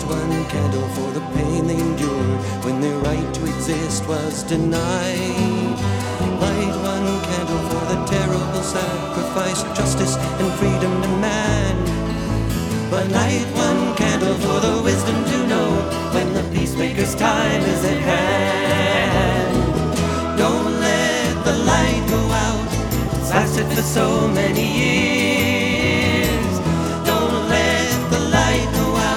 one candle for the pain they endured when their right to exist was denied. Light one candle for the terrible sacrifice of justice and freedom demand. But light one candle for the wisdom to know when the peacemaker's time is at hand. Don't let the light go out, it's lasted for so many years.